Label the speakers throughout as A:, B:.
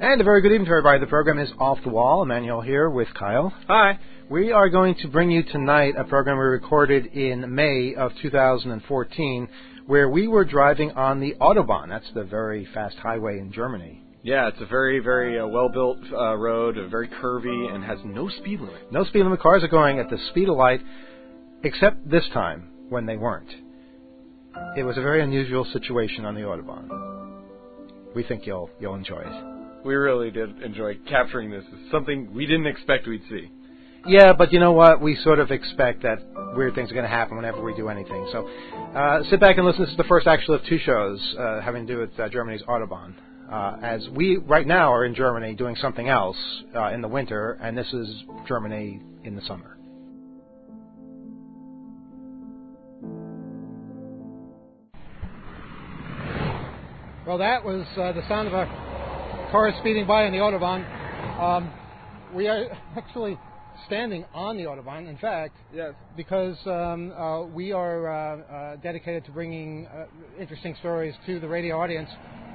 A: And a very good evening to everybody. The program is Off the Wall. Emmanuel here with Kyle.
B: Hi.
A: We are going to bring you tonight a program we recorded in May of 2014 where we were driving on the Autobahn. That's the very fast highway in Germany.
B: Yeah, it's a very, very well-built road, very curvy, and has no speed limit.
A: No speed limit. Cars are going at the speed of light, except this time when they weren't. It was a very unusual situation on the Autobahn. We think you'll enjoy it.
B: We really did enjoy capturing this. It's something we didn't expect we'd see.
A: Yeah, but you know what? We sort of expect that weird things are going to happen whenever we do anything. So sit back and listen. This is the first actually of two shows having to do with Germany's Autobahn. As we right now are in Germany doing something else in the winter, and this is Germany in the summer. Well, that was the sound of a car speeding by on the Autobahn. We are actually standing on the Autobahn, in fact,
B: yes,
A: because we are dedicated to bringing interesting stories to the radio audience.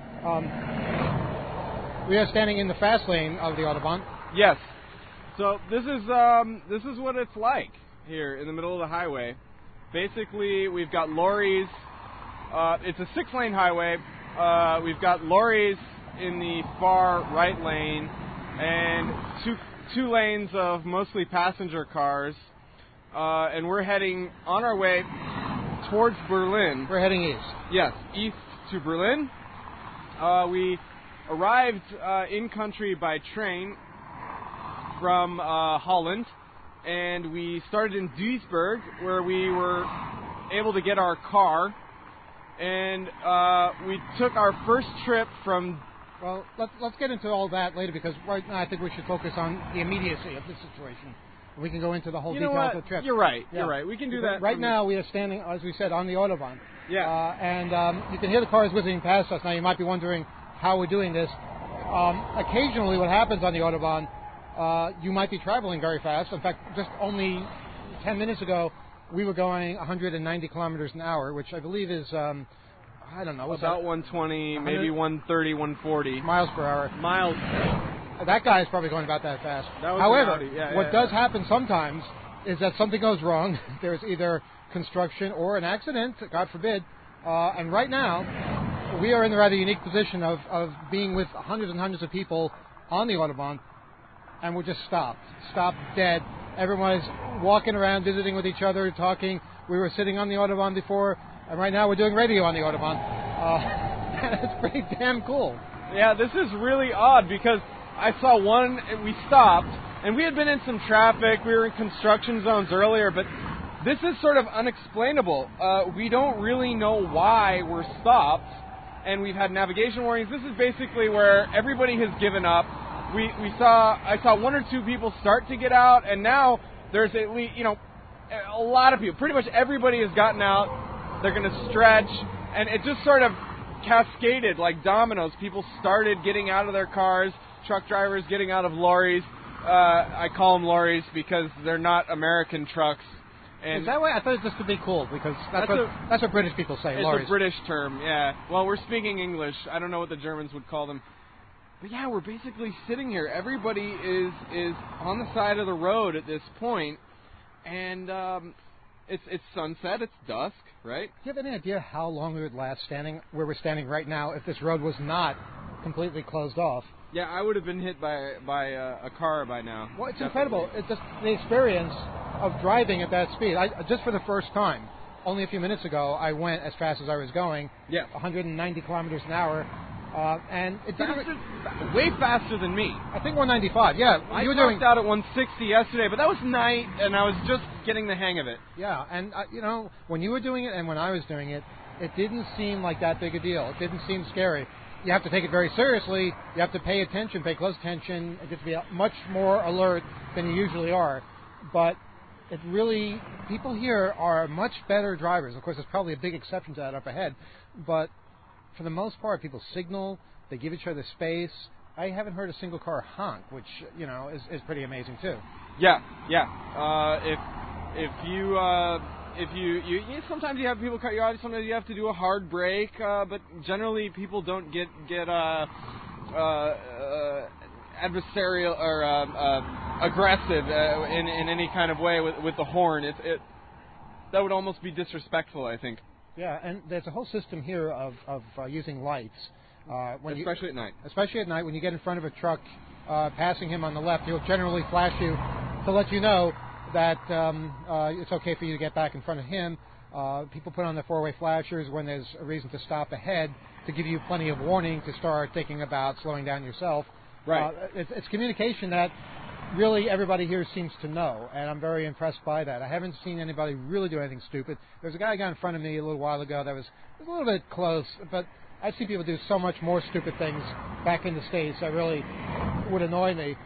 A: We are standing in the fast lane of the Autobahn.
B: Yes. So this is what it's like here in the middle of the highway. Basically, we've got lorries. It's a 6-lane highway. We've got lorries in the far right lane and two lanes of mostly passenger cars. And we're heading on our way towards Berlin.
A: We're heading east.
B: Yes, east to Berlin. We arrived in country by train from Holland, and we started in Duisburg, where we were able to get our car, and we took our first trip from...
A: Well, let's get into all that later, because right now I think we should focus on the immediacy of this situation. We can go into the whole details of the trip.
B: You're right. Yeah. You're right. We can do that.
A: Right now we are standing, as we said, on the Autobahn.
B: Yeah.
A: And you can hear the cars whizzing past us. Now you might be wondering how we're doing this. Occasionally what happens on the Autobahn, you might be traveling very fast. In fact, just only 10 minutes ago, we were going 190 kilometers an hour, which I believe is, I don't know.
B: About 120, maybe 130, 140.
A: Miles per hour.
B: Miles.
A: That guy is probably going about that fast.
B: However,
A: what does happen sometimes is that something goes wrong. There's either construction or an accident, God forbid. And right now, we are in the rather unique position of being with hundreds and hundreds of people on the Autobahn, and we're just stopped dead. Everyone is walking around, visiting with each other, talking. We were sitting on the Autobahn before, and right now we're doing radio on the Autobahn. It's pretty damn cool.
B: Yeah, this is really odd because I saw one, and we stopped, and we had been in some traffic. We were in construction zones earlier, but this is sort of unexplainable. We don't really know why we're stopped, and we've had navigation warnings. This is basically where everybody has given up. I saw one or two people start to get out, and now there's at least, a lot of people. Pretty much everybody has gotten out. They're going to stretch, and it just sort of cascaded like dominoes. People started getting out of their cars. Truck drivers getting out of lorries. I call them lorries because they're not American trucks. And
A: is that way? I thought it just to be cool, because that's what British people say, lorries.
B: It's a British term, yeah. Well, we're speaking English. I don't know what the Germans would call them. But yeah, we're basically sitting here. Everybody is on the side of the road at this point, and it's sunset, it's dusk, right?
A: Do you have any idea how long we would last standing where we're standing right now if this road was not completely closed off?
B: Yeah, I would have been hit by a car by now.
A: Well, it's incredible. It's just the experience of driving at that speed. Just for the first time, only a few minutes ago, I went as fast as I was going.
B: Yeah.
A: 190 kilometers an hour. And it didn't...
B: Way faster than me.
A: I think 195, yeah.
B: I clocked out at 160 yesterday, but that was night, and I was just getting the hang of it.
A: Yeah, and, when you were doing it and when I was doing it, it didn't seem like that big a deal. It didn't seem scary. You have to take it very seriously. You have to pay attention, pay close attention. You have to be much more alert than you usually are. But it really, people here are much better drivers. Of course, there's probably a big exception to that up ahead. But for the most part, people signal. They give each other space. I haven't heard a single car honk, which, is pretty amazing, too.
B: Yeah. If you sometimes you have people cut you off. Sometimes you have to do a hard break, but generally people don't get adversarial or aggressive in any kind of way with the horn. That would almost be disrespectful, I think.
A: Yeah, and there's a whole system here of using lights.
B: Especially at night.
A: Especially at night, when you get in front of a truck passing him on the left, he'll generally flash you to let you know that it's okay for you to get back in front of him. People put on their four-way flashers when there's a reason to stop ahead to give you plenty of warning to start thinking about slowing down yourself.
B: Right.
A: It's communication that really everybody here seems to know, and I'm very impressed by that. I haven't seen anybody really do anything stupid. There's a guy who got in front of me a little while ago that was a little bit close, but I've seen people do so much more stupid things back in the States that really would annoy me.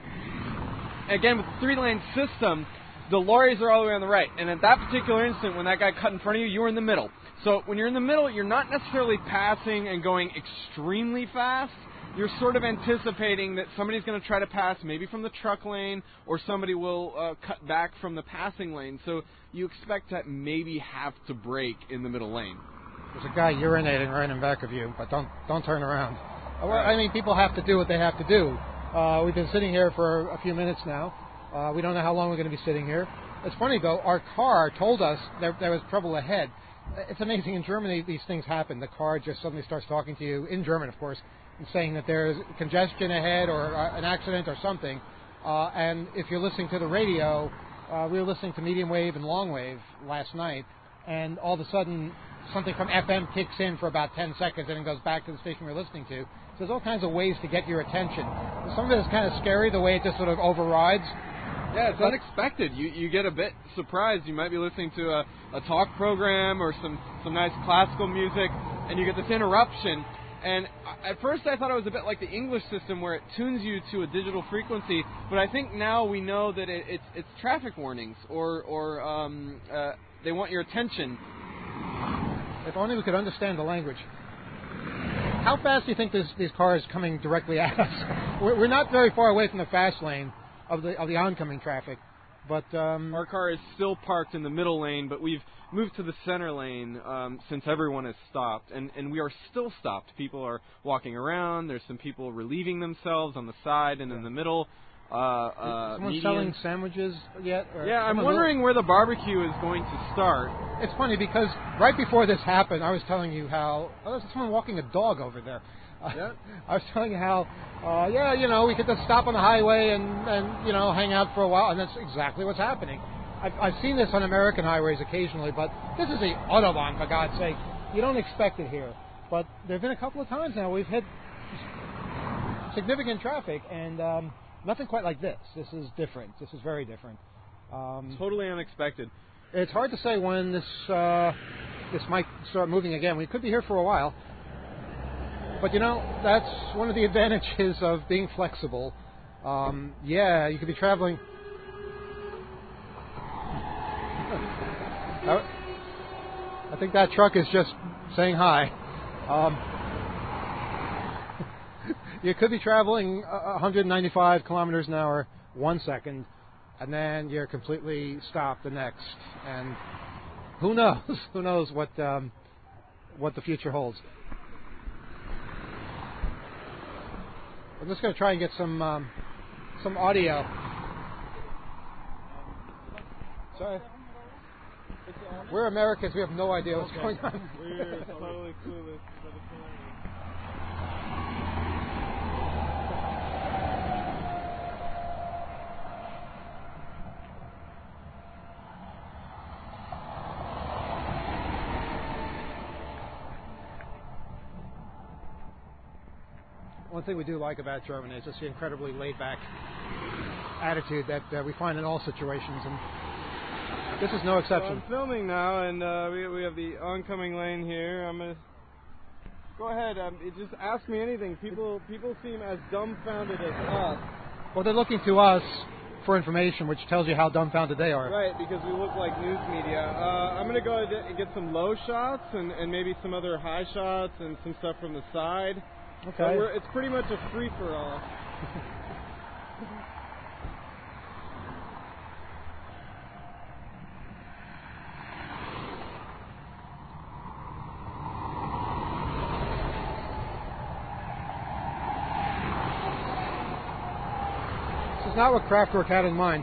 B: Again, with the three-lane system, the lorries are all the way on the right, and at that particular instant, when that guy cut in front of you, you were in the middle. So when you're in the middle, you're not necessarily passing and going extremely fast. You're sort of anticipating that somebody's going to try to pass, maybe from the truck lane, or somebody will cut back from the passing lane. So you expect to maybe have to brake in the middle lane.
A: There's a guy urinating right in back of you, but don't turn around. I mean, people have to do what they have to do. We've been sitting here for a few minutes now. We don't know how long we're going to be sitting here. It's funny, though, our car told us there was trouble ahead. It's amazing, in Germany these things happen. The car just suddenly starts talking to you, in German, of course, and saying that there's congestion ahead or an accident or something. And if you're listening to the radio, we were listening to medium wave and long wave last night, and all of a sudden something from FM kicks in for about 10 seconds and then goes back to the station we're listening to. So there's all kinds of ways to get your attention. Some of it is kind of scary, the way it just sort of overrides.
B: Yeah, it's unexpected. You get a bit surprised. You might be listening to a talk program or some nice classical music, and you get this interruption. And at first I thought it was a bit like the English system where it tunes you to a digital frequency, but I think now we know that it's traffic warnings or they want your attention.
A: If only we could understand the language. How fast do you think these cars coming directly at us? We're not very far away from the fast lane of the oncoming traffic, but
B: our car is still parked in the middle lane, but we've moved to the center lane since everyone has stopped, and we are still stopped. People are walking around. There's some people relieving themselves on the side and in the middle.
A: Someone selling sandwiches yet?
B: Yeah, I'm wondering where the barbecue is going to start.
A: It's funny because right before this happened, I was telling you how there's someone walking a dog over there.
B: Yeah.
A: I was telling you how, we could just stop on the highway and hang out for a while, and that's exactly what's happening. I've seen this on American highways occasionally, but this is the Autobahn, for God's sake. You don't expect it here. But there have been a couple of times now we've hit significant traffic, and nothing quite like this. This is different. This is very different.
B: Totally unexpected.
A: It's hard to say when this might start moving again. We could be here for a while. But, that's one of the advantages of being flexible. You could be traveling. I think that truck is just saying hi. You could be traveling 195 kilometers an hour 1 second, and then you're completely stopped the next. And who knows? Who knows what the future holds? I'm just going to try and get some audio. Sorry. We're Americans. We have no idea what's going on.
B: We're totally clueless.
A: One thing we do like about Germany is just the incredibly laid-back attitude that we find in all situations, and this is no exception.
B: So I'm filming now, and we have the oncoming lane here. I'm gonna go ahead. Just ask me anything. People seem as dumbfounded as us.
A: Well, they're looking to us for information, which tells you how dumbfounded they are.
B: Right, because we look like news media. I'm gonna go ahead and get some low shots and maybe some other high shots and some stuff from the side.
A: Okay.
B: So it's pretty much a free-for-all.
A: not what Kraftwerk had in mind.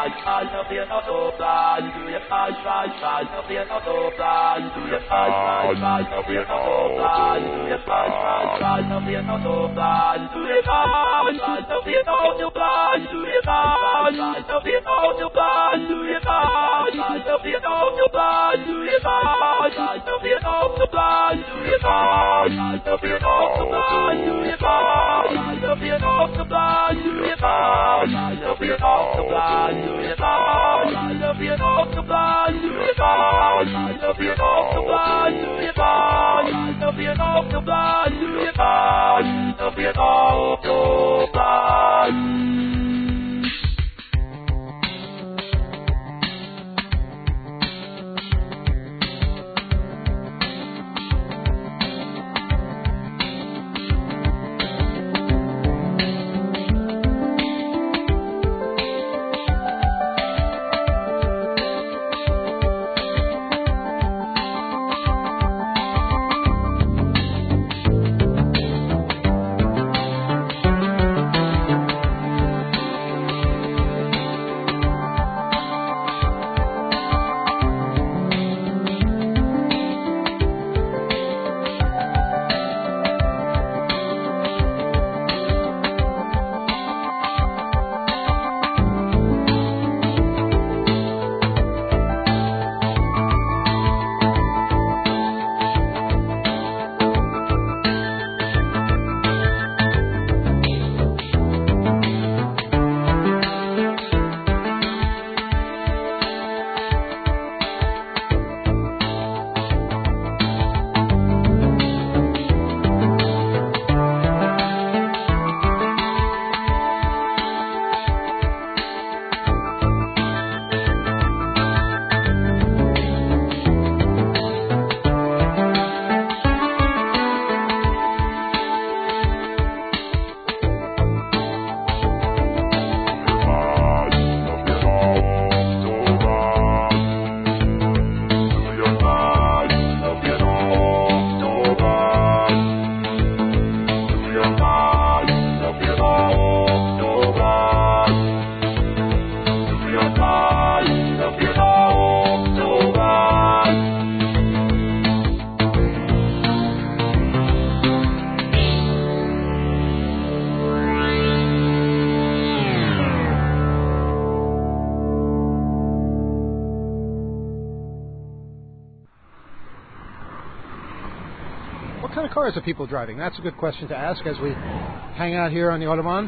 A: What kind of cars are people driving? That's a good question to ask as we hang out here on the Autobahn.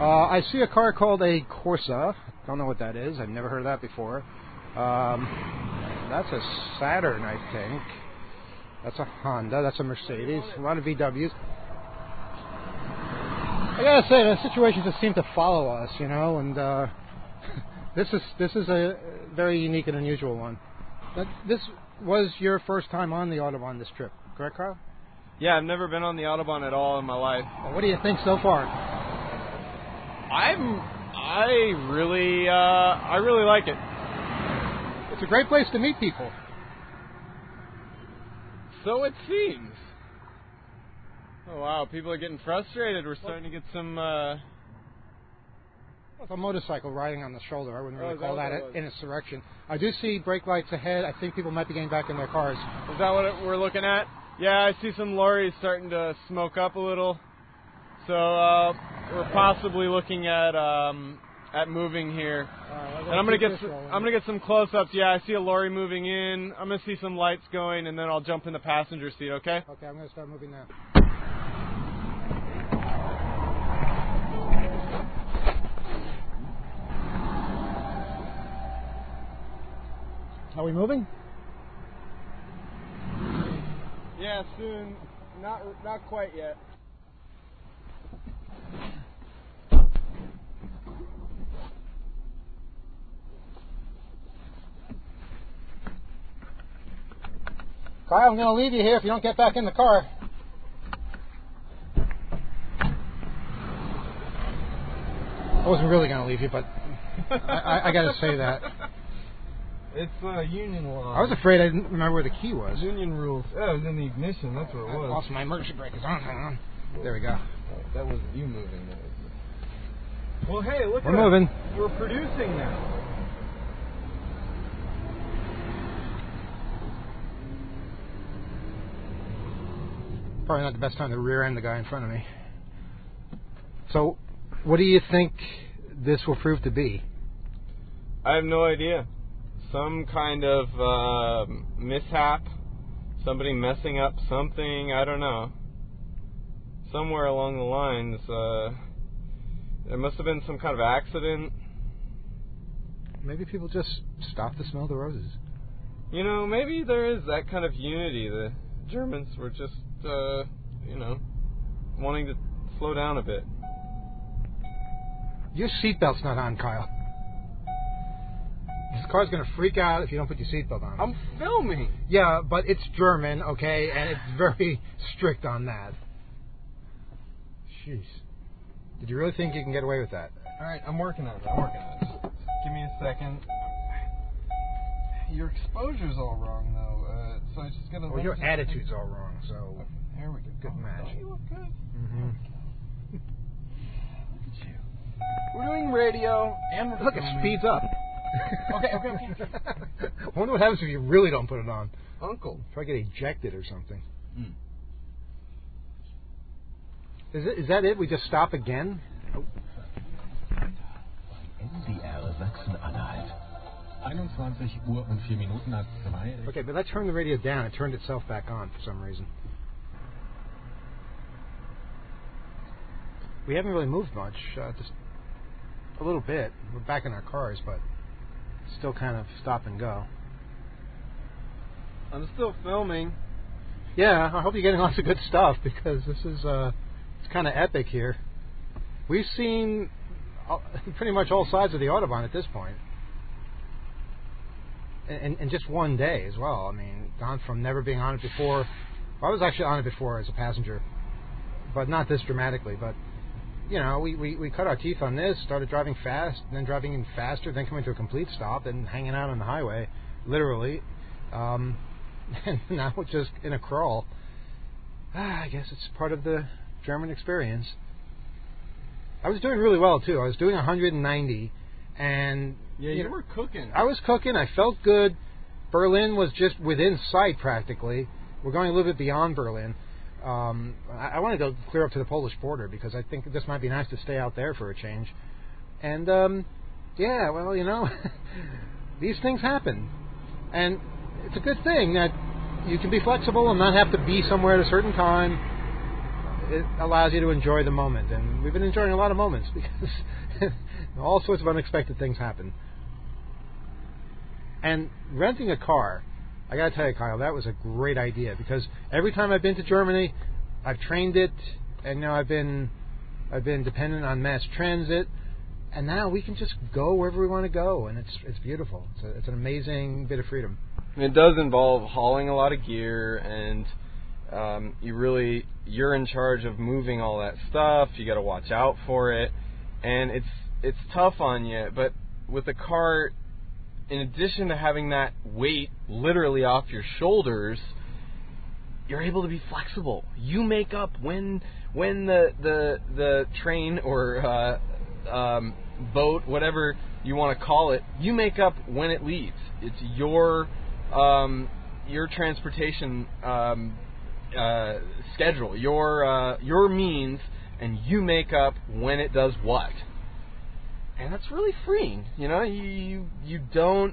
A: I see a car called a Corsa. Don't know what that is. I've never heard of that before. That's a Saturn, I think. That's a Honda. That's a Mercedes. A lot of VWs. I gotta say, the situation just seemed to follow us, you know, and this is a very unique and unusual one. But this was your first time on the Autobahn this trip, correct, Carl?
B: Yeah, I've never been on the Autobahn at all in my life.
A: Well, what do you think so far?
B: I really like it.
A: It's a great place to meet people.
B: So it seems. Oh wow, people are getting frustrated. We're starting to get some.
A: It's a motorcycle riding on the shoulder. I wouldn't really
B: is
A: call
B: that
A: that
B: what
A: an insurrection. I do see brake lights ahead. I think people might be getting back in their cars.
B: Is that what we're looking at? Yeah, I see some lorries starting to smoke up a little. So we're possibly looking at moving here. And I'm gonna get some close-ups. Yeah, I see a lorry moving in. I'm gonna see some lights going, and then I'll jump in the passenger seat. Okay?
A: Okay, I'm gonna start moving now. Are we moving?
B: Yeah, soon. Not quite yet.
A: Kyle, I'm going to leave you here if you don't get back in the car. I wasn't really going to leave you, but I got to say that.
B: It's union law.
A: I was afraid I didn't remember where the key was.
B: Union rules. Oh, it was in the ignition. That's what it was.
A: Also, my emergency brake is on. There we go.
B: That wasn't you moving. Well, hey, look.
A: We're moving.
B: We're producing now.
A: Probably not the best time to rear end the guy in front of me. So, what do you think this will prove to be?
B: I have no idea. Some kind of mishap. Somebody messing up something. I don't know. Somewhere along the lines, there must have been some kind of accident.
A: Maybe people just stopped to smell the roses.
B: You know, maybe there is that kind of unity. The Germans were just, wanting to slow down a bit.
A: Your seatbelt's not on, Kyle. This car's going to freak out if you don't put your seatbelt on.
B: I'm filming.
A: Yeah, but it's German, okay, and it's very strict on that. Jeez. Did you really think you can get away with that?
B: All right, I'm working on it. Just give me a second. Your exposure's all wrong, though, so I just gotta...
A: Well, your attitude's all wrong, so...
B: Okay, there we go.
A: Good match.
B: Don't you look good?
A: Mm-hmm.
B: Look at you. We're doing radio, and we're
A: Look,
B: filming.
A: it speeds up.
B: Okay.
A: I wonder what happens if you really don't put it on.
B: Uncle.
A: Probably get ejected or something.
B: Mm.
A: Is that it? We just stop again? Oh.
C: NDR Sachsen-Anhalt. 21 Uhr und 4 Minuten nach 2.
A: Okay, but let's turn the radio down. It turned itself back on for some reason. We haven't really moved much, just a little bit. We're back in our cars, but still kind of stop and go.
B: I'm still filming.
A: Yeah, I hope you're getting lots of good stuff because this is it's kind of epic here. We've seen pretty much all sides of the Autobahn at this point. In just one day as well. I mean, gone from never being on it before. I was actually on it before as a passenger, but not this dramatically. But, you know, we cut our teeth on this, started driving fast, then driving in faster, then coming to a complete stop, and hanging out on the highway, literally. And now we're just in a crawl. I guess it's part of the German experience. I was doing really well, too. I was doing 190, and...
B: Yeah, you were cooking.
A: I was cooking. I felt good. Berlin was just within sight, practically. We're going a little bit beyond Berlin. I want to go clear up to the Polish border because I think this might be nice to stay out there for a change. And, yeah, well, you know, these things happen. And it's a good thing that you can be flexible and not have to be somewhere at a certain time. It allows you to enjoy the moment. And we've been enjoying a lot of moments because all sorts of unexpected things happen. And renting a car, I got to tell you, Kyle, that was a great idea because every time I've been to Germany, I've trained it, and you know I've been dependent on mass transit, and now we can just go wherever we want to go, and it's beautiful. It's an amazing bit of freedom.
B: It does involve hauling a lot of gear, and you're in charge of moving all that stuff. You got to watch out for it, and it's tough on you. But with a car, in addition to having that weight literally off your shoulders, you're able to be flexible. You make up when the train or boat, whatever you want to call it, you make up when it leaves. It's your transportation schedule, your means, and you make up when it does what. And that's really freeing, you know. You don't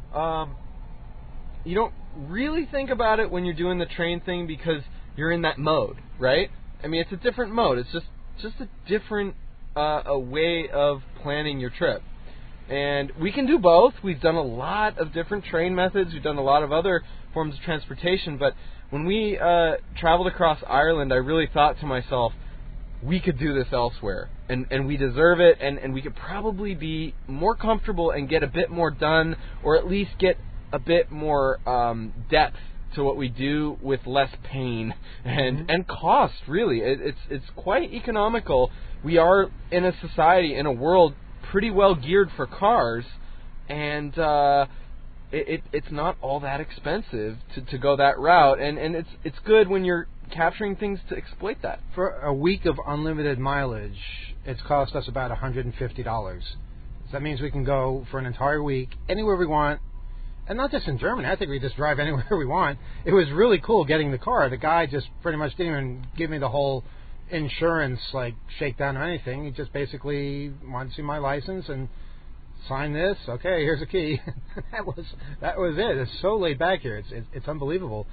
B: really think about it when you're doing the train thing because you're in that mode, right? I mean, it's a different mode. It's just a different a way of planning your trip. And we can do both. We've done a lot of different train methods. We've done a lot of other forms of transportation. But when we traveled across Ireland, I really thought to myself, we could do this elsewhere, and we deserve it, and we could probably be more comfortable and get a bit more done, or at least get a bit more depth to what we do with less pain and cost, really. It's quite economical. We are in a society, in a world, pretty well geared for cars, and it's not all that expensive to go that route, and it's good when you're capturing things to exploit that.
A: For a week of unlimited mileage, it's cost us about $150. So that means we can go for an entire week anywhere we want, and not just in Germany. I think we just drive anywhere we want. It was really cool getting the car. The guy just pretty much didn't even give me the whole insurance shakedown or anything. He just basically wanted to see my license and sign this. Okay, here's a key. that was it. It's so laid back here. It's unbelievable.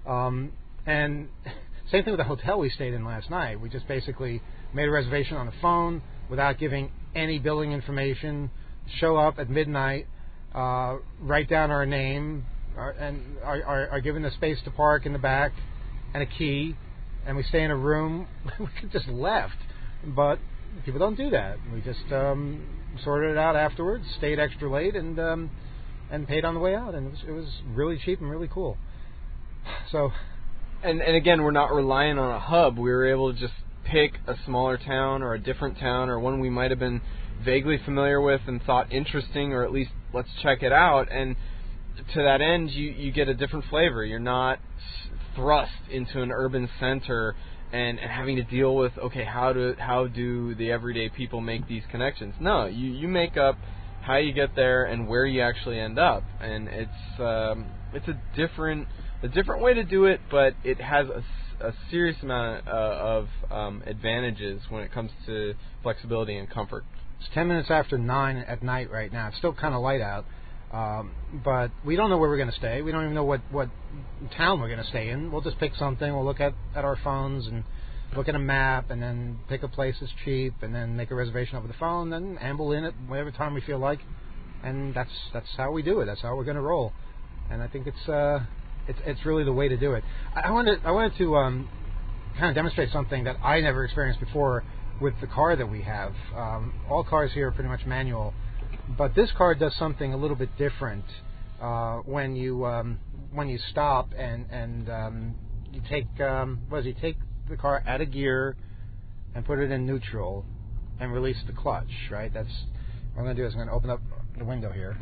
A: And same thing with the hotel we stayed in last night. We just basically made a reservation on the phone without giving any billing information. Show up at midnight, write down our name, and are given the space to park in the back and a key, and we stay in a room. We could just left, but people don't do that. We just sorted it out afterwards, stayed extra late, and paid on the way out, and it was really cheap and really cool. So,
B: and again, we're not relying on a hub. We were able to just pick a smaller town or a different town or one we might have been vaguely familiar with and thought interesting, or at least let's check it out. And to that end, you get a different flavor. You're not thrust into an urban center and having to deal with, okay, how do the everyday people make these connections? No, you make up how you get there and where you actually end up, and it's a different way to do it, but it has a serious amount of advantages when it comes to flexibility and comfort.
A: It's 10 minutes after 9 at night right now. It's still kind of light out, but we don't know where we're going to stay. We don't even know what town we're going to stay in. We'll just pick something. We'll look at our phones and look at a map, and then pick a place that's cheap, and then make a reservation over the phone, then amble in at whatever time we feel like, and that's how we do it. That's how we're going to roll, and I think it's really the way to do it. I wanted to kind of demonstrate something that I never experienced before with the car that we have. All cars here are pretty much manual, but this car does something a little bit different when you stop and you take you take the car out of gear and put it in neutral and release the clutch. Right. That's what I'm going to do. Is I'm going to open up the window here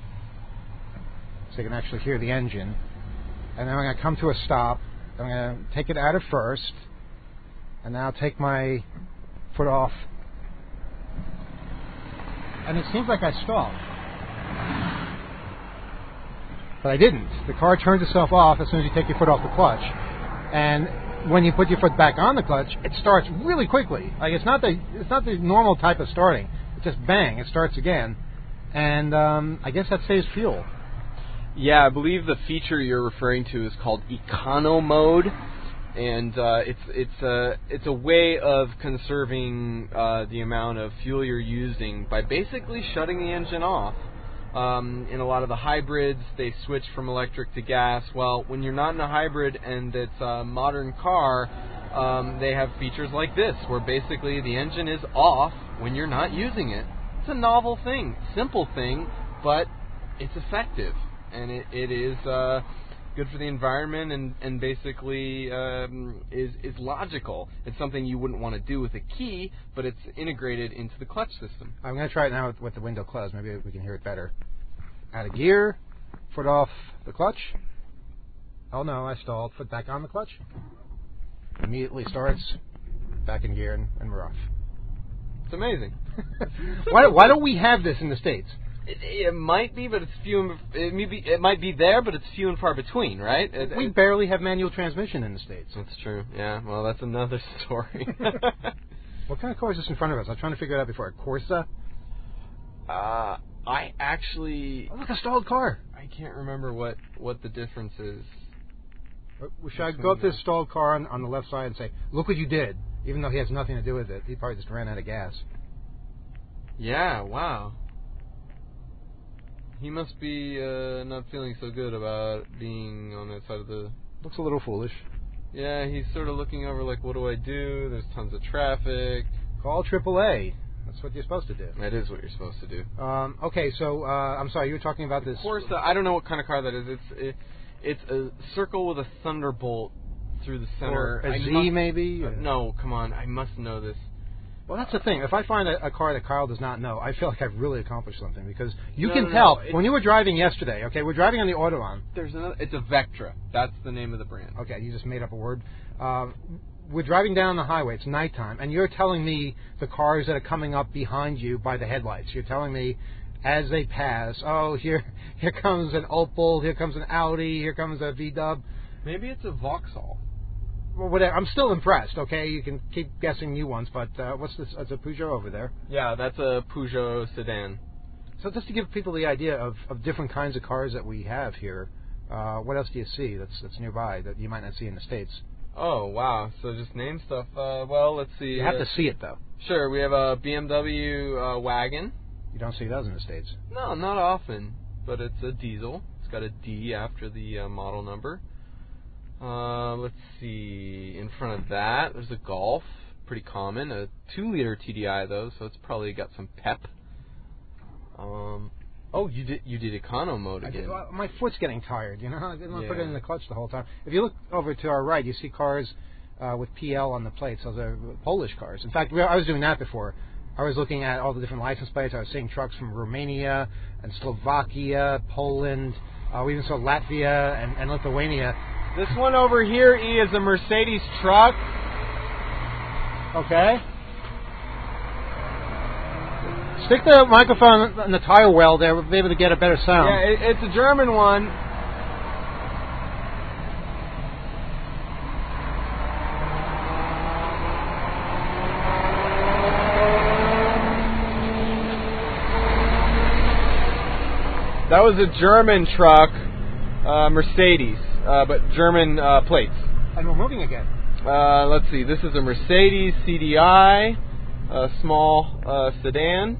A: so you can actually hear the engine. And then I'm going to come to a stop. I'm going to take it out of first, and then I'll take my foot off. And it seems like I stalled, but I didn't. The car turns itself off as soon as you take your foot off the clutch. And when you put your foot back on the clutch, it starts really quickly. Like it's not the normal type of starting. It just bang, it starts again. And I guess that saves fuel.
B: Yeah, I believe the feature you're referring to is called Econo Mode, and it's a way of conserving the amount of fuel you're using by basically shutting the engine off. In a lot of the hybrids, they switch from electric to gas. Well, when you're not in a hybrid and it's a modern car, they have features like this, where basically the engine is off when you're not using it. It's a novel thing, simple thing, but it's effective. And it is good for the environment and basically is logical. It's something you wouldn't want to do with a key, but it's integrated into the clutch system.
A: I'm going to try it now with the window closed. Maybe we can hear it better. Out of gear, foot off the clutch. Oh no, I stalled. Foot back on the clutch. Immediately starts, back in gear, and we're off.
B: It's amazing.
A: Why don't we have this in the States?
B: It might be, but it's few. It might be there, but it's few and far between, right?
A: We barely have manual transmission in the States.
B: That's true. Yeah. Well, that's another story.
A: What kind of car is this in front of us? I'm trying to figure it out before. A Corsa?
B: I actually.
A: Oh, look, a stalled car.
B: I can't remember what the difference is.
A: Should I go up to this stalled car on the left side and say, "Look what you did," even though he has nothing to do with it? He probably just ran out of gas.
B: Yeah. Wow. He must be not feeling so good about being on that side of the...
A: Looks a little foolish.
B: Yeah, he's sort of looking over like, what do I do? There's tons of traffic.
A: Call AAA. That's what you're supposed to do.
B: That is what you're supposed to do.
A: Okay, so I'm sorry, you were talking about this...
B: Corsa, I don't know what kind of car that is. It's a circle with a thunderbolt through the center.
A: Or a Z, maybe?
B: No, come on. I must know this.
A: Well, that's the thing. If I find a car that Kyle does not know, I feel like I've really accomplished something, because you can tell. When you were driving yesterday, okay, we're driving on the Autobahn.
B: It's a Vectra. That's the name of the brand.
A: Okay, you just made up a word. We're driving down the highway. It's nighttime, and you're telling me the cars that are coming up behind you by the headlights. You're telling me as they pass. Oh, here comes an Opel, here comes an Audi, here comes a VW.
B: Maybe it's a Vauxhall.
A: Well, whatever. I'm still impressed. Okay, you can keep guessing new ones, but what's this? It's a Peugeot over there.
B: Yeah, that's a Peugeot sedan.
A: So just to give people the idea of different kinds of cars that we have here, what else do you see that's nearby that you might not see in the States?
B: Oh, wow. So just name stuff. Well, let's see.
A: You have to see it, though.
B: Sure, we have a BMW wagon.
A: You don't see those in the States.
B: No, not often, but it's a diesel. It's got a D after the model number. Let's see. In front of that, there's a Golf. Pretty common. A 2-liter TDI, though, so it's probably got some pep. Oh, you did econo mode again.
A: My foot's getting tired, you know. I didn't want to put it in the clutch the whole time. If you look over to our right, you see cars with PL on the plates. Those are Polish cars. In fact, I was doing that before. I was looking at all the different license plates. I was seeing trucks from Romania and Slovakia, Poland. We even saw Latvia and Lithuania.
B: This one over here, E, is a Mercedes truck.
A: Okay. Stick the microphone in the tire well there. We'll be able to get a better sound.
B: Yeah, it's a German one. That was a German truck, Mercedes, but German plates.
A: And we're moving again.
B: Let's see. This is a Mercedes CDI, a small sedan.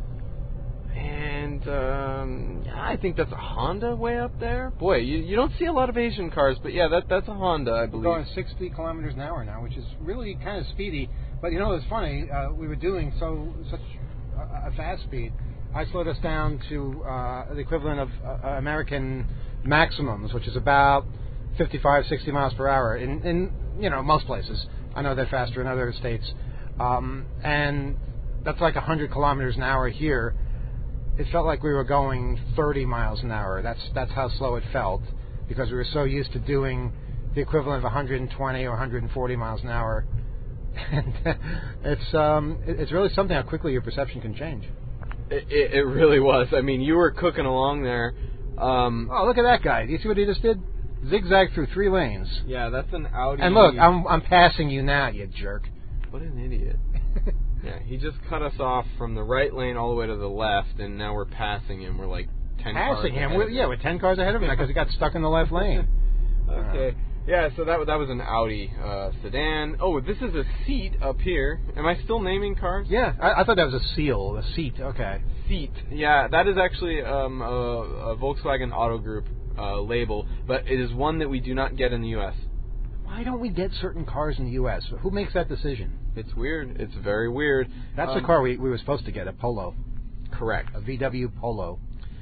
B: And I think that's a Honda way up there. Boy, you don't see a lot of Asian cars, but yeah, that's a Honda, I believe.
A: We're going 60 kilometers an hour now, which is really kind of speedy. But you know, it's funny. We were doing such a fast speed. I slowed us down to the equivalent of American maximums, which is about 55, 60 miles per hour in most places. I know they're faster in other states, and that's like 100 kilometers an hour here. It felt like we were going 30 miles an hour. That's how slow it felt, because we were so used to doing the equivalent of 120 or 140 miles an hour. And it's really something how quickly your perception can change.
B: It really was. I mean, you were cooking along there.
A: Oh, look at that guy. Do you see what he just did? Zigzag through 3 lanes.
B: Yeah, that's an Audi.
A: And look, I'm passing you now, you jerk.
B: What an idiot. Yeah, he just cut us off from the right lane all the way to the left, and now we're passing him. We're like 10 cars
A: passing him?
B: ahead.
A: We're 10 cars ahead of him because he got stuck in the left lane.
B: Okay. Yeah, so that was an Audi sedan. Oh, this is a seat up here. Am I still naming cars?
A: Yeah, I thought that was a seal, a seat. Okay.
B: Seat. Yeah, that is actually a Volkswagen Auto Group label, but it is one that we do not get in the U.S.
A: Why don't we get certain cars in the U.S.? Who makes that decision?
B: It's weird. It's very weird.
A: That's the car we were supposed to get, a Polo.
B: Correct.
A: A VW Polo.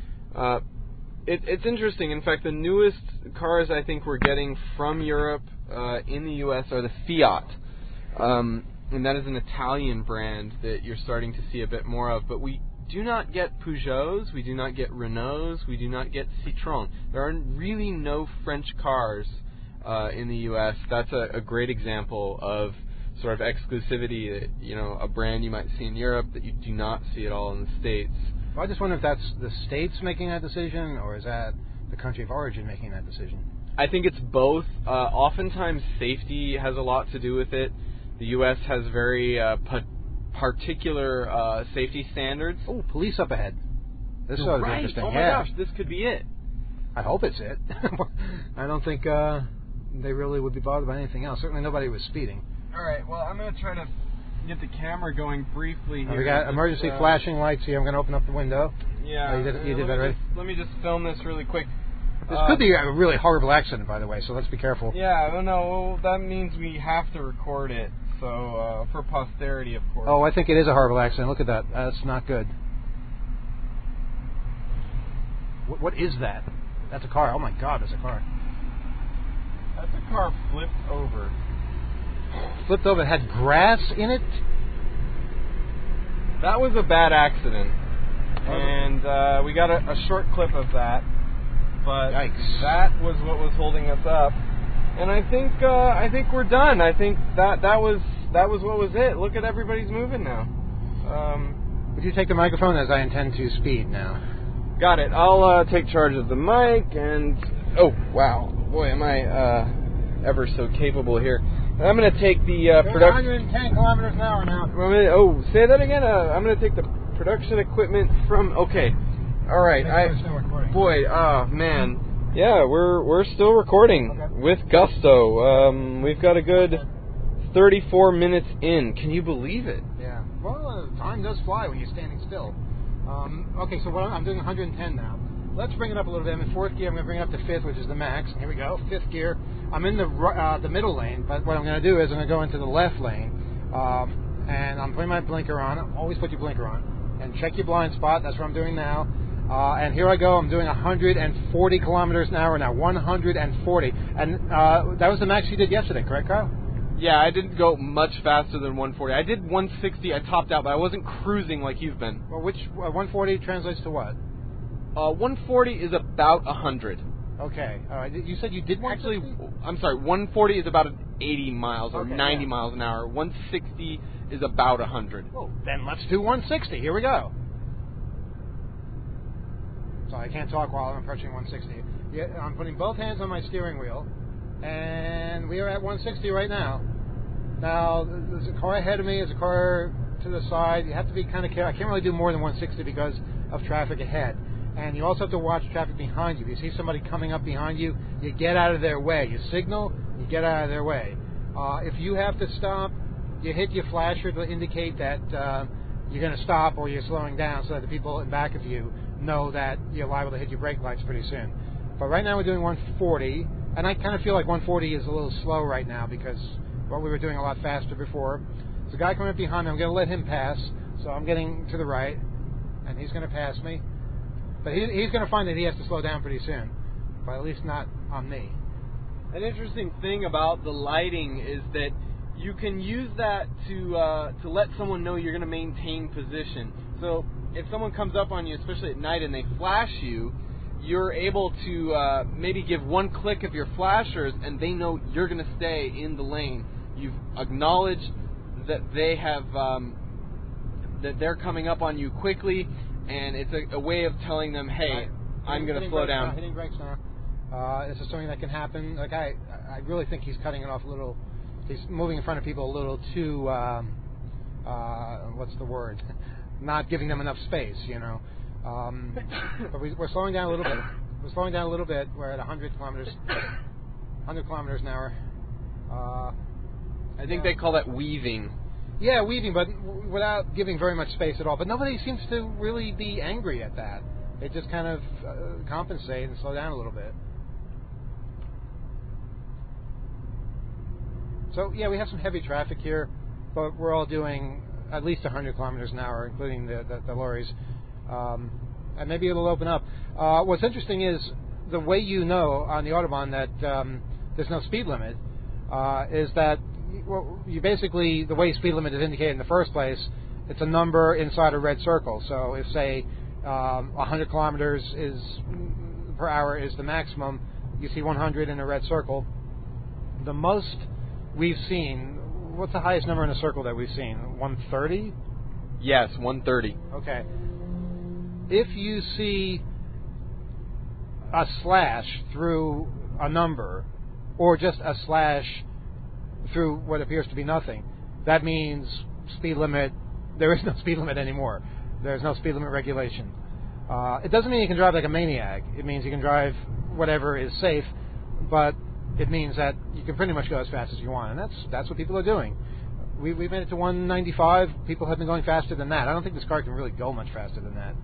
B: It's interesting. In fact, the newest cars I think we're getting from Europe in the U.S. are the Fiat. And that is an Italian brand that you're starting to see a bit more of. But we do not get Peugeots, we do not get Renaults, we do not get Citroën. There are really no French cars in the U.S. That's a great example of sort of exclusivity that, a brand you might see in Europe that you do not see at all in the States.
A: Well, I just wonder if that's the States making that decision, or is that the country of origin making that decision?
B: I think it's both. Oftentimes safety has a lot to do with it. The U.S. has very particular safety standards.
A: Oh, police up ahead. This ought to be interesting.
B: Oh my gosh, this could be it.
A: I hope it's it. I don't think they really would be bothered by anything else. Certainly nobody was speeding.
B: All right, well, I'm going to try to get the camera going briefly here.
A: We got emergency flashing lights here. I'm going to open up the window.
B: Yeah.
A: You did that right?
B: Let me just film this really quick.
A: This could be a really horrible accident, by the way, so let's be careful.
B: Yeah, well, no, that means we have to record it, so for posterity, of course.
A: Oh, I think it is a horrible accident. Look at that. That's not good. What is that? That's a car. Oh, my God, that's a car.
B: That's a car flipped over.
A: Flipped over. It had grass in it?
B: That was a bad accident. And we got a short clip of that. But
A: yikes.
B: That was what was holding us up. And I think we're done. I think that was what was it. Look at everybody's moving now.
A: Would you take the microphone as I intend to speed now?
B: Got it. I'll take charge of the mic and... Oh, wow. Boy, am I ever so capable here. I'm going to take the production...
A: 110 kilometers an hour now.
B: Say that again. I'm going to take the production equipment from... Okay. All right. Boy, man. Yeah, we're still recording with gusto. We've got a good 34 minutes in. Can you believe it?
A: Yeah. Well, time does fly when you're standing still. Okay, so I'm doing 110 now. Let's bring it up a little bit. I'm in fourth gear. I'm going to bring it up to fifth, which is the max. Here we go. Fifth gear. I'm in the middle lane, but what I'm going to do is I'm going to go into the left lane, and I'm putting my blinker on. Always put your blinker on, and check your blind spot. That's what I'm doing now. And here I go. I'm doing 140 kilometers an hour now. 140. And that was the max you did yesterday, correct, Kyle?
B: Yeah, I didn't go much faster than 140. I did 160. I topped out, but I wasn't cruising like you've been.
A: Well, which 140 translates to what?
B: 140 is about 100.
A: Okay. All right. You said you did 160?
B: Actually, I'm sorry. 140 is about 80 miles or 90
A: yeah.
B: miles an hour. 160 is about 100.
A: Well, then let's do 160. Here we go. So I can't talk while I'm approaching 160. Yeah, I'm putting both hands on my steering wheel, and we are at 160 right now. Now, there's a car ahead of me, there's a car to the side. You have to be kind of careful. I can't really do more than 160 because of traffic ahead. And you also have to watch traffic behind you. If you see somebody coming up behind you, you get out of their way. You signal, you get out of their way. If you have to stop, you hit your flasher to indicate that you're going to stop or you're slowing down so that the people in back of you know that you're liable to hit your brake lights pretty soon. But right now we're doing 140, and I kind of feel like 140 is a little slow right now because we were doing a lot faster before. There's a guy coming up behind me. I'm going to let him pass, so I'm getting to the right, and he's going to pass me. But he's going to find that he has to slow down pretty soon, but at least not on me.
B: An interesting thing about the lighting is that you can use that to let someone know you're going to maintain position. So if someone comes up on you, especially at night, and they flash you, you're able to maybe give one click of your flashers, and they know you're going to stay in the lane. You've acknowledged that they have that they're coming up on you quickly, and it's a way of telling them, hey, I'm going to slow down.
A: Hitting brakes now. This is something that can happen. Like I really think he's cutting it off a little. He's moving in front of people a little too. What's the word? Not giving them enough space, you know. But we're slowing down a little bit. We're slowing down a little bit. We're at 100 kilometers an hour.
B: I think they call that weaving.
A: Yeah, weaving, but without giving very much space at all. But nobody seems to really be angry at that. They just kind of compensate and slow down a little bit. So, yeah, we have some heavy traffic here, but we're all doing at least 100 kilometers an hour, including the lorries. And maybe it'll open up. What's interesting is the way you know on the Autobahn that there's no speed limit is that you basically, the way speed limit is indicated in the first place, it's a number inside a red circle. So if, say, 100 kilometers per hour is the maximum, you see 100 in a red circle. The most we've seen, what's the highest number in a circle that we've seen? 130?
B: Yes, 130.
A: Okay. If you see a slash through a number, or just a slash through what appears to be nothing, that means speed limit. There is no speed limit anymore. There's no speed limit regulation. It doesn't mean you can drive like a maniac. It means you can drive whatever is safe, but it means that you can pretty much go as fast as you want, and that's what people are doing. We made it to 195. People have been going faster than that. I don't think this car can really go much faster than that.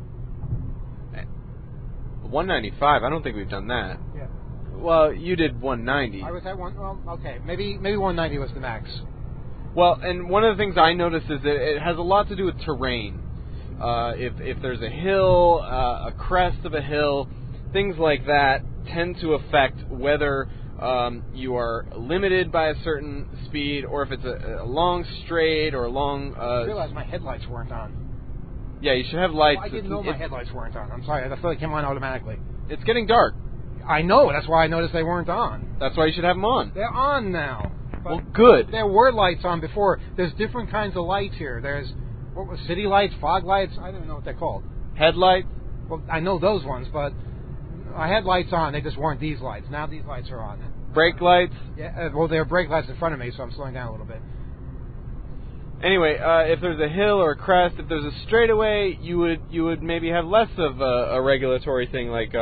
B: 195? I don't think we've done that.
A: Yeah.
B: Well, you did 190.
A: I was at one. Well, okay, maybe 190 was the max.
B: Well, and one of the things I noticed is that it has a lot to do with terrain. If there's a hill, a crest of a hill, things like that tend to affect whether you are limited by a certain speed, or if it's a long straight or a long...
A: I realized my headlights weren't on.
B: Yeah, you should have lights.
A: Well, I didn't know my headlights weren't on. I'm sorry. I thought they came on automatically.
B: It's getting dark.
A: I know. That's why I noticed they weren't on.
B: That's why you should have them on.
A: They're on now.
B: Well, good.
A: There were lights on before. There's different kinds of lights here. There's what was city lights, fog lights? I don't even know what they're called.
B: Headlights?
A: Well, I know those ones, but I had lights on. They just weren't these lights. Now these lights are on.
B: Brake lights?
A: Yeah. Well, there are brake lights in front of me, so I'm slowing down a little bit.
B: Anyway, if there's a hill or a crest, if there's a straightaway, you would maybe have less of a regulatory thing like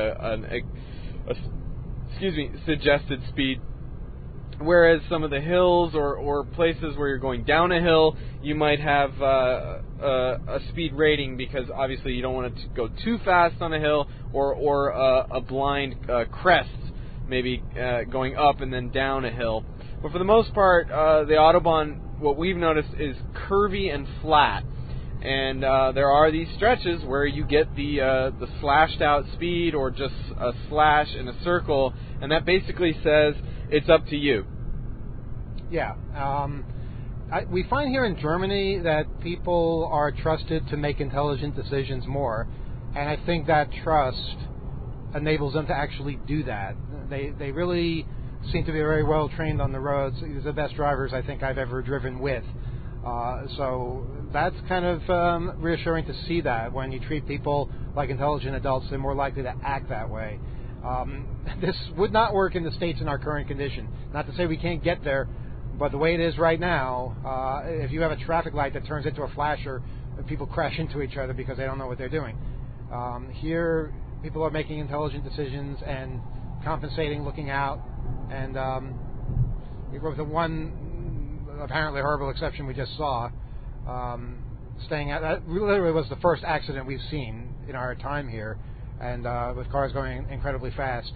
B: suggested speed. Whereas some of the hills or places where you're going down a hill, you might have a speed rating because obviously you don't want it to go too fast on a hill or a blind crest, maybe going up and then down a hill. But for the most part, the Autobahn, what we've noticed, is curvy and flat. And there are these stretches where you get the slashed out speed or just a slash in a circle, and that basically says it's up to you.
A: Yeah. We find here in Germany that people are trusted to make intelligent decisions more, and I think that trust enables them to actually do that. They really seem to be very well trained on the roads. These are the best drivers I think I've ever driven with. So that's kind of reassuring to see that when you treat people like intelligent adults, they're more likely to act that way. This would not work in the States in our current condition. Not to say we can't get there, but the way it is right now, if you have a traffic light that turns into a flasher, people crash into each other because they don't know what they're doing. Here, people are making intelligent decisions and compensating, looking out, and with the one apparently horrible exception we just saw, staying out. That literally was the first accident we've seen in our time here, and with cars going incredibly fast.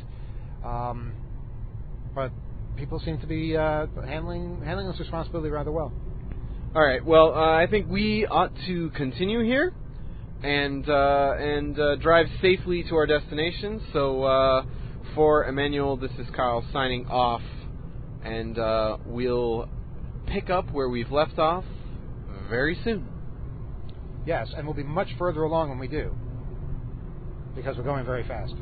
A: But people seem to be handling this responsibility rather well.
B: All right. Well, I think we ought to continue here and drive safely to our destination. So for Emmanuel, this is Kyle signing off, and we'll pick up where we've left off very soon.
A: Yes, and we'll be much further along when we do, because we're going very fast.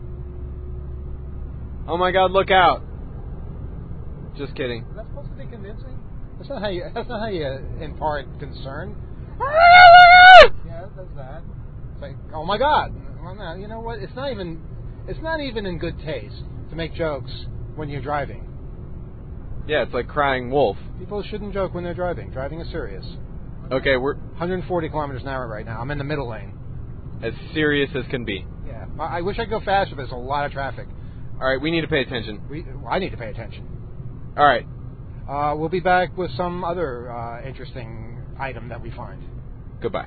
B: Oh my God! Look out! Just kidding.
A: Is that supposed to be convincing? That's not how you impart concern. Yeah, it does that. It's like, oh my God! Well, no, you know what? It's not even in good taste to make jokes when you're driving.
B: Yeah, it's like crying wolf.
A: People shouldn't joke when they're driving. Driving is serious.
B: Okay, we're
A: 140 kilometers an hour right now. I'm in the middle lane.
B: as serious as can be.
A: Yeah, I wish I could go faster, but there's a lot of traffic.
B: All right, we need to pay attention.
A: I need to pay attention.
B: All right.
A: We'll be back with some other interesting item that we find.
B: Goodbye.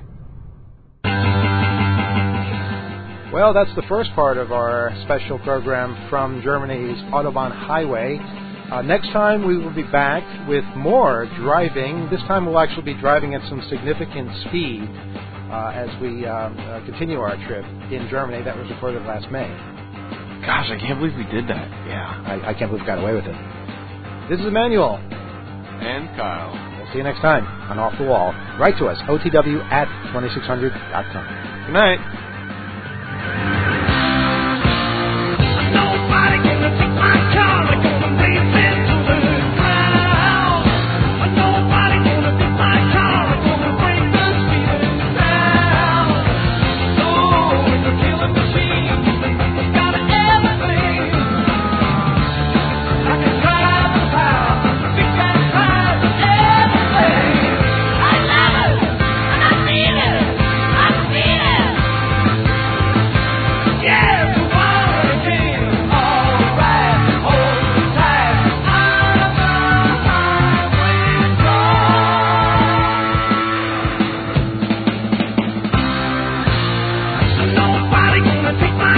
A: Well, that's the first part of our special program from Germany's Autobahn Highway. Next time we will be back with more driving. This time we'll actually be driving at some significant speed as we continue our trip in Germany. That was recorded last May.
B: Gosh, I can't believe we did that.
A: Yeah, I can't believe we got away with it. This is Emmanuel.
B: And Kyle.
A: We'll see you next time on Off the Wall. Write to us, otw@2600.com.
B: Good night.
D: Nobody gonna take my car, I'm gonna race it to the ground. Nobody gonna take my car, I'm gonna break the speeders down. Oh, it's a killing machine, it's got everything. I can drive the power, big fast cars, everything. I love it, and I feel it, I feel it. Yeah, the water came, alright, hold tight, out of the highway drive. Nobody gonna take my